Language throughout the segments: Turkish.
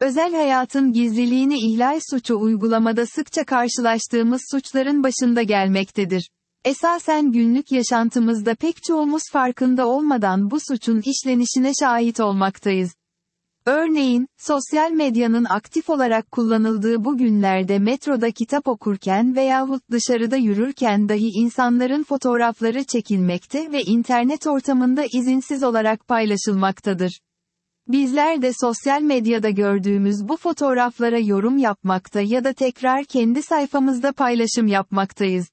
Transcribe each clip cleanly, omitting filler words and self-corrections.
Özel hayatın gizliliğini ihlal suçu uygulamada sıkça karşılaştığımız suçların başında gelmektedir. Esasen günlük yaşantımızda pek çoğumuz farkında olmadan bu suçun işlenişine şahit olmaktayız. Örneğin, sosyal medyanın aktif olarak kullanıldığı bu günlerde metroda kitap okurken veyahut dışarıda yürürken dahi insanların fotoğrafları çekilmekte ve internet ortamında izinsiz olarak paylaşılmaktadır. Bizler de sosyal medyada gördüğümüz bu fotoğraflara yorum yapmakta ya da tekrar kendi sayfamızda paylaşım yapmaktayız.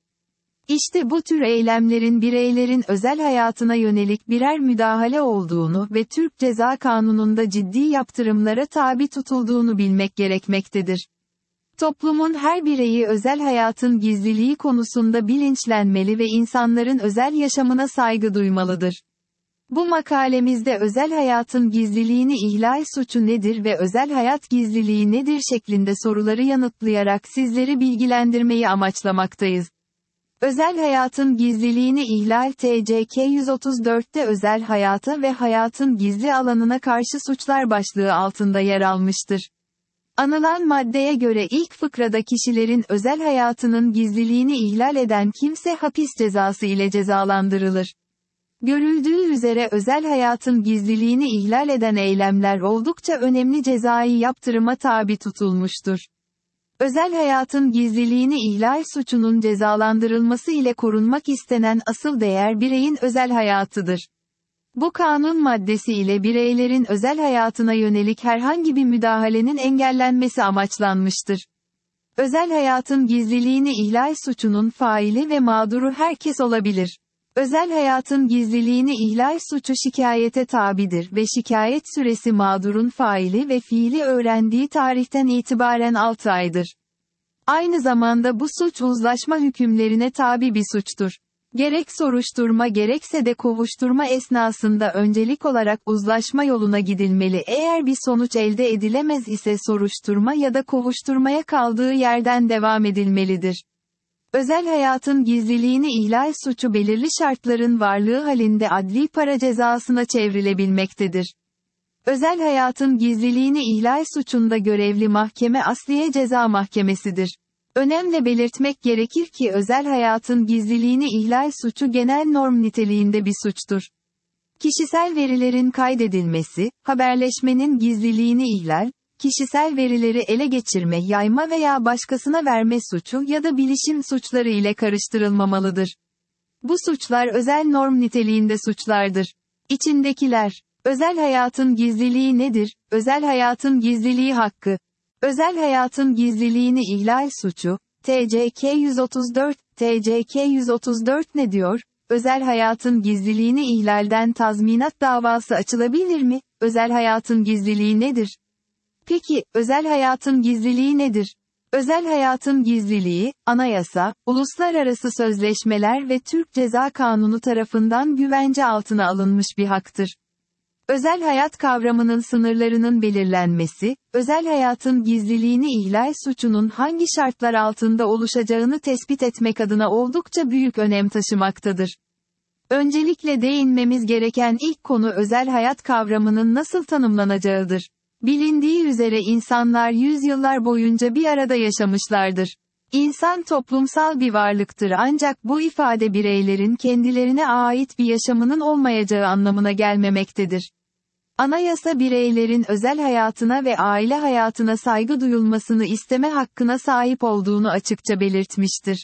İşte bu tür eylemlerin bireylerin özel hayatına yönelik birer müdahale olduğunu ve Türk Ceza Kanunu'nda ciddi yaptırımlara tabi tutulduğunu bilmek gerekmektedir. Toplumun her bireyi özel hayatın gizliliği konusunda bilinçlenmeli ve insanların özel yaşamına saygı duymalıdır. Bu makalemizde özel hayatın gizliliğini ihlal suçu nedir ve özel hayat gizliliği nedir şeklinde soruları yanıtlayarak sizleri bilgilendirmeyi amaçlamaktayız. Özel hayatın gizliliğini ihlal TCK 134'te özel hayata ve hayatın gizli alanına karşı suçlar başlığı altında yer almıştır. Anılan maddeye göre ilk fıkrada kişilerin özel hayatının gizliliğini ihlal eden kimse hapis cezası ile cezalandırılır. Görüldüğü üzere özel hayatın gizliliğini ihlal eden eylemler oldukça önemli cezai yaptırıma tabi tutulmuştur. Özel hayatın gizliliğini ihlal suçunun cezalandırılması ile korunmak istenen asıl değer bireyin özel hayatıdır. Bu kanun maddesi ile bireylerin özel hayatına yönelik herhangi bir müdahalenin engellenmesi amaçlanmıştır. Özel hayatın gizliliğini ihlal suçunun faili ve mağduru herkes olabilir. Özel hayatın gizliliğini ihlal suçu şikayete tabidir ve şikayet süresi mağdurun faili ve fiili öğrendiği tarihten itibaren 6 aydır. Aynı zamanda bu suç uzlaşma hükümlerine tabi bir suçtur. Gerek soruşturma gerekse de kovuşturma esnasında öncelik olarak uzlaşma yoluna gidilmeli. Eğer bir sonuç elde edilemez ise soruşturma ya da kovuşturmaya kaldığı yerden devam edilmelidir. Özel hayatın gizliliğini ihlal suçu belirli şartların varlığı halinde adli para cezasına çevrilebilmektedir. Özel hayatın gizliliğini ihlal suçunda görevli mahkeme Asliye Ceza Mahkemesidir. Önemli belirtmek gerekir ki özel hayatın gizliliğini ihlal suçu genel norm niteliğinde bir suçtur. Kişisel verilerin kaydedilmesi, haberleşmenin gizliliğini ihlal, kişisel verileri ele geçirme, yayma veya başkasına verme suçu ya da bilişim suçları ile karıştırılmamalıdır. Bu suçlar özel norm niteliğinde suçlardır. İçindekiler. Özel hayatın gizliliği nedir? Özel hayatın gizliliği hakkı. Özel hayatın gizliliğini ihlal suçu, TCK 134, TCK 134 ne diyor? Özel hayatın gizliliğini ihlalden tazminat davası açılabilir mi? Özel hayatın gizliliği nedir? Peki, özel hayatın gizliliği nedir? Özel hayatın gizliliği, anayasa, uluslararası sözleşmeler ve Türk Ceza Kanunu tarafından güvence altına alınmış bir haktır. Özel hayat kavramının sınırlarının belirlenmesi, özel hayatın gizliliğini ihlal suçunun hangi şartlar altında oluşacağını tespit etmek adına oldukça büyük önem taşımaktadır. Öncelikle değinmemiz gereken ilk konu özel hayat kavramının nasıl tanımlanacağıdır. Bilindiği üzere insanlar yüzyıllar boyunca bir arada yaşamışlardır. İnsan toplumsal bir varlıktır ancak bu ifade bireylerin kendilerine ait bir yaşamının olmayacağı anlamına gelmemektedir. Anayasa bireylerin özel hayatına ve aile hayatına saygı duyulmasını isteme hakkına sahip olduğunu açıkça belirtmiştir.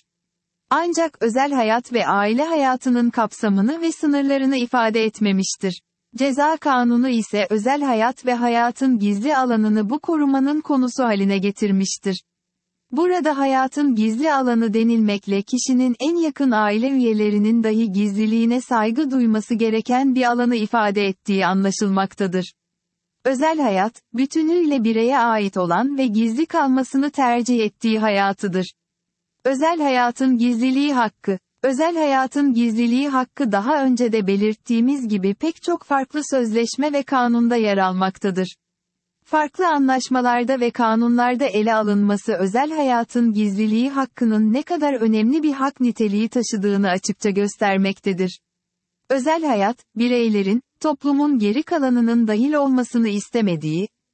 Ancak özel hayat ve aile hayatının kapsamını ve sınırlarını ifade etmemiştir. Ceza kanunu ise özel hayat ve hayatın gizli alanını bu korumanın konusu haline getirmiştir. Burada hayatın gizli alanı denilmekle kişinin en yakın aile üyelerinin dahi gizliliğine saygı duyması gereken bir alanı ifade ettiği anlaşılmaktadır. Özel hayat, bütünüyle bireye ait olan ve gizli kalmasını tercih ettiği hayatıdır. Özel hayatın gizliliği hakkı. Özel hayatın gizliliği hakkı daha önce de belirttiğimiz gibi pek çok farklı sözleşme ve kanunda yer almaktadır. Farklı anlaşmalarda ve kanunlarda ele alınması özel hayatın gizliliği hakkının ne kadar önemli bir hak niteliği taşıdığını açıkça göstermektedir. Özel hayat, bireylerin, toplumun geri kalanının dahil olmasını istemediği,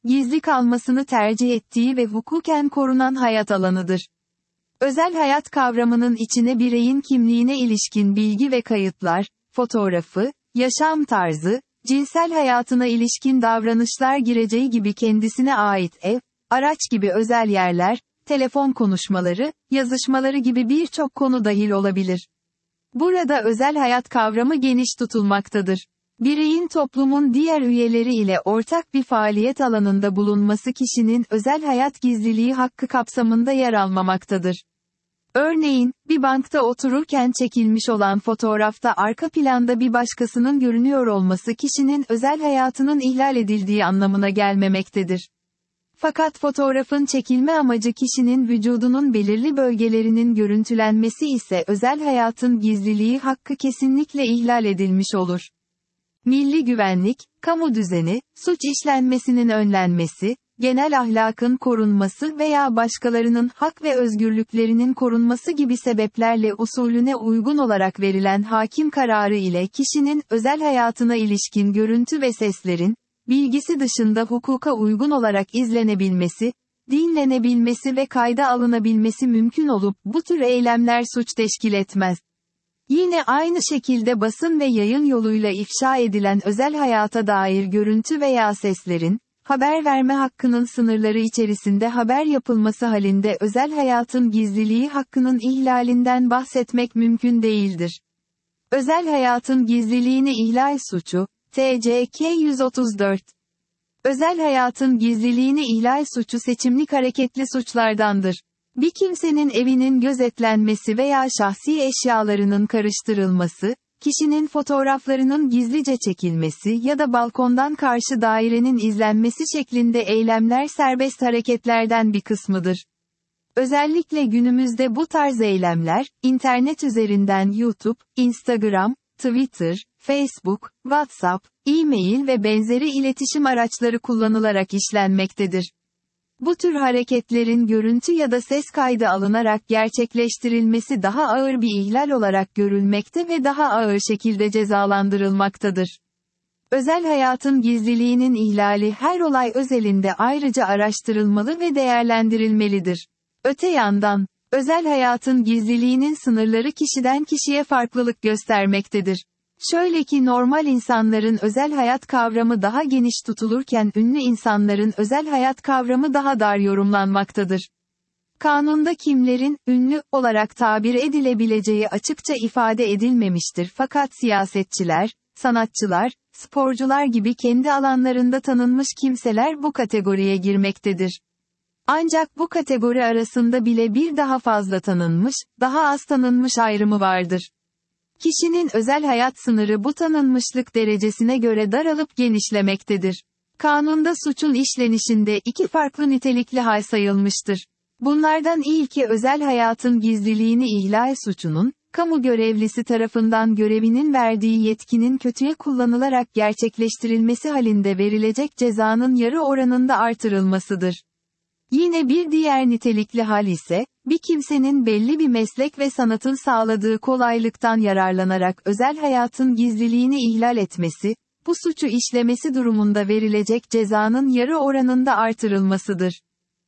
gizli kalmasını tercih ettiği ve hukuken korunan hayat alanıdır. Özel hayat kavramının içine bireyin kimliğine ilişkin bilgi ve kayıtlar, fotoğrafı, yaşam tarzı, cinsel hayatına ilişkin davranışlar gireceği gibi kendisine ait ev, araç gibi özel yerler, telefon konuşmaları, yazışmaları gibi birçok konu dahil olabilir. Burada özel hayat kavramı geniş tutulmaktadır. Bireyin toplumun diğer üyeleri ile ortak bir faaliyet alanında bulunması kişinin özel hayat gizliliği hakkı kapsamında yer almamaktadır. Örneğin, bir bankta otururken çekilmiş olan fotoğrafta arka planda bir başkasının görünüyor olması kişinin özel hayatının ihlal edildiği anlamına gelmemektedir. Fakat fotoğrafın çekilme amacı kişinin vücudunun belirli bölgelerinin görüntülenmesi ise özel hayatın gizliliği hakkı kesinlikle ihlal edilmiş olur. Milli güvenlik, kamu düzeni, suç işlenmesinin önlenmesi, genel ahlakın korunması veya başkalarının hak ve özgürlüklerinin korunması gibi sebeplerle usulüne uygun olarak verilen hakim kararı ile kişinin özel hayatına ilişkin görüntü ve seslerin, bilgisi dışında hukuka uygun olarak izlenebilmesi, dinlenebilmesi ve kayda alınabilmesi mümkün olup bu tür eylemler suç teşkil etmez. Yine aynı şekilde basın ve yayın yoluyla ifşa edilen özel hayata dair görüntü veya seslerin, haber verme hakkının sınırları içerisinde haber yapılması halinde özel hayatın gizliliği hakkının ihlalinden bahsetmek mümkün değildir. Özel hayatın gizliliğini ihlal suçu, TCK 134. Özel hayatın gizliliğini ihlal suçu seçimlik hareketli suçlardandır. Bir kimsenin evinin gözetlenmesi veya şahsi eşyalarının karıştırılması, kişinin fotoğraflarının gizlice çekilmesi ya da balkondan karşı dairenin izlenmesi şeklinde eylemler serbest hareketlerden bir kısmıdır. Özellikle günümüzde bu tarz eylemler, internet üzerinden YouTube, Instagram, Twitter, Facebook, WhatsApp, e-mail ve benzeri iletişim araçları kullanılarak işlenmektedir. Bu tür hareketlerin görüntü ya da ses kaydı alınarak gerçekleştirilmesi daha ağır bir ihlal olarak görülmekte ve daha ağır şekilde cezalandırılmaktadır. Özel hayatın gizliliğinin ihlali her olay özelinde ayrıca araştırılmalı ve değerlendirilmelidir. Öte yandan, özel hayatın gizliliğinin sınırları kişiden kişiye farklılık göstermektedir. Şöyle ki normal insanların özel hayat kavramı daha geniş tutulurken ünlü insanların özel hayat kavramı daha dar yorumlanmaktadır. Kanunda kimlerin, ünlü, olarak tabir edilebileceği açıkça ifade edilmemiştir fakat siyasetçiler, sanatçılar, sporcular gibi kendi alanlarında tanınmış kimseler bu kategoriye girmektedir. Ancak bu kategori arasında bile bir daha fazla tanınmış, daha az tanınmış ayrımı vardır. Kişinin özel hayat sınırı bu tanınmışlık derecesine göre daralıp genişlemektedir. Kanunda suçun işlenişinde iki farklı nitelikli hal sayılmıştır. Bunlardan ilki özel hayatın gizliliğini ihlal suçunun, kamu görevlisi tarafından görevinin verdiği yetkinin kötüye kullanılarak gerçekleştirilmesi halinde verilecek cezanın yarı oranında artırılmasıdır. Yine bir diğer nitelikli hal ise, bir kimsenin belli bir meslek ve sanatın sağladığı kolaylıktan yararlanarak özel hayatın gizliliğini ihlal etmesi, bu suçu işlemesi durumunda verilecek cezanın yarı oranında artırılmasıdır.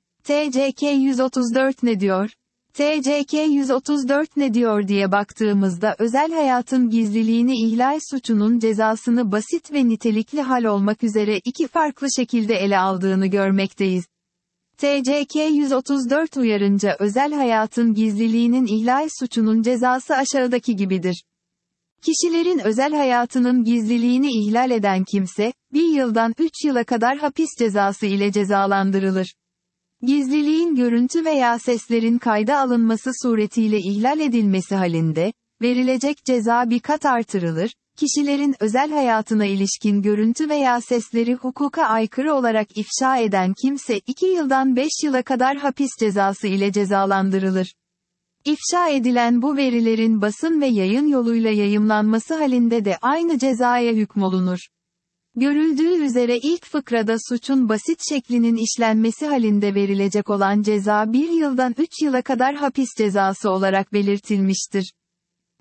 TCK 134 ne diyor? TCK 134 ne diyor diye baktığımızda özel hayatın gizliliğini ihlal suçunun cezasını basit ve nitelikli hal olmak üzere iki farklı şekilde ele aldığını görmekteyiz. TCK 134 uyarınca özel hayatın gizliliğinin ihlal suçunun cezası aşağıdaki gibidir. Kişilerin özel hayatının gizliliğini ihlal eden kimse, 1 yıldan 3 yıla kadar hapis cezası ile cezalandırılır. Gizliliğin görüntü veya seslerin kayda alınması suretiyle ihlal edilmesi halinde, verilecek ceza bir kat artırılır. Kişilerin özel hayatına ilişkin görüntü veya sesleri hukuka aykırı olarak ifşa eden kimse 2 yıldan 5 yıla kadar hapis cezası ile cezalandırılır. İfşa edilen bu verilerin basın ve yayın yoluyla yayımlanması halinde de aynı cezaya hükmolunur. Görüldüğü üzere ilk fıkrada suçun basit şeklinin işlenmesi halinde verilecek olan ceza 1 yıldan 3 yıla kadar hapis cezası olarak belirtilmiştir.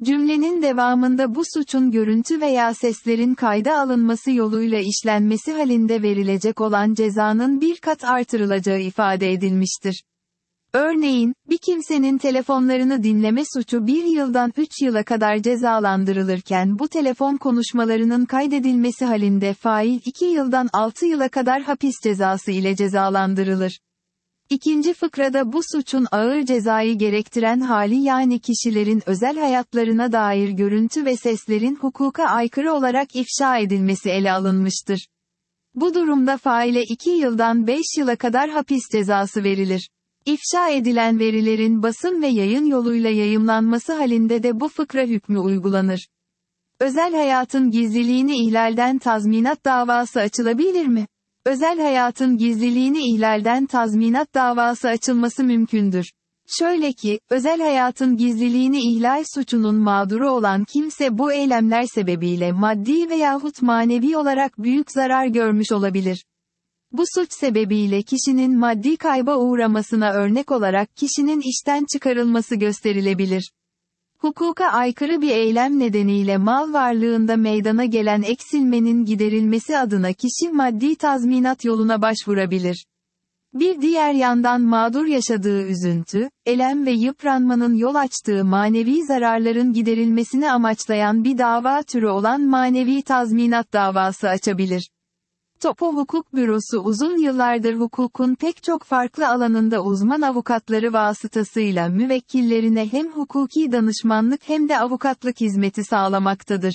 Cümlenin devamında bu suçun görüntü veya seslerin kayda alınması yoluyla işlenmesi halinde verilecek olan cezanın bir kat artırılacağı ifade edilmiştir. Örneğin, bir kimsenin telefonlarını dinleme suçu 1 yıldan 3 yıla kadar cezalandırılırken bu telefon konuşmalarının kaydedilmesi halinde fail 2 yıldan 6 yıla kadar hapis cezası ile cezalandırılır. İkinci fıkrada bu suçun ağır cezayı gerektiren hali yani kişilerin özel hayatlarına dair görüntü ve seslerin hukuka aykırı olarak ifşa edilmesi ele alınmıştır. Bu durumda faile 2 yıldan 5 yıla kadar hapis cezası verilir. İfşa edilen verilerin basın ve yayın yoluyla yayımlanması halinde de bu fıkra hükmü uygulanır. Özel hayatın gizliliğini ihlalden tazminat davası açılabilir mi? Özel hayatın gizliliğini ihlalden tazminat davası açılması mümkündür. Şöyle ki, özel hayatın gizliliğini ihlal suçunun mağduru olan kimse bu eylemler sebebiyle maddi veyahut manevi olarak büyük zarar görmüş olabilir. Bu suç sebebiyle kişinin maddi kayba uğramasına örnek olarak kişinin işten çıkarılması gösterilebilir. Hukuka aykırı bir eylem nedeniyle mal varlığında meydana gelen eksilmenin giderilmesi adına kişi maddi tazminat yoluna başvurabilir. Bir diğer yandan mağdur yaşadığı üzüntü, elem ve yıpranmanın yol açtığı manevi zararların giderilmesini amaçlayan bir dava türü olan manevi tazminat davası açabilir. Topo Hukuk Bürosu uzun yıllardır hukukun pek çok farklı alanında uzman avukatları vasıtasıyla müvekkillerine hem hukuki danışmanlık hem de avukatlık hizmeti sağlamaktadır.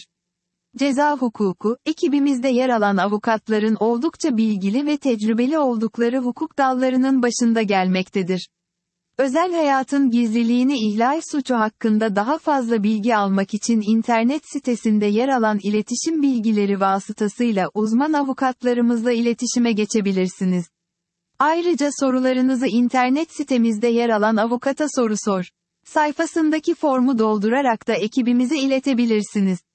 Ceza hukuku, ekibimizde yer alan avukatların oldukça bilgili ve tecrübeli oldukları hukuk dallarının başında gelmektedir. Özel hayatın gizliliğini ihlal suçu hakkında daha fazla bilgi almak için internet sitesinde yer alan iletişim bilgileri vasıtasıyla uzman avukatlarımızla iletişime geçebilirsiniz. Ayrıca sorularınızı internet sitemizde yer alan Avukata Soru Sor sayfasındaki formu doldurarak da ekibimize iletebilirsiniz.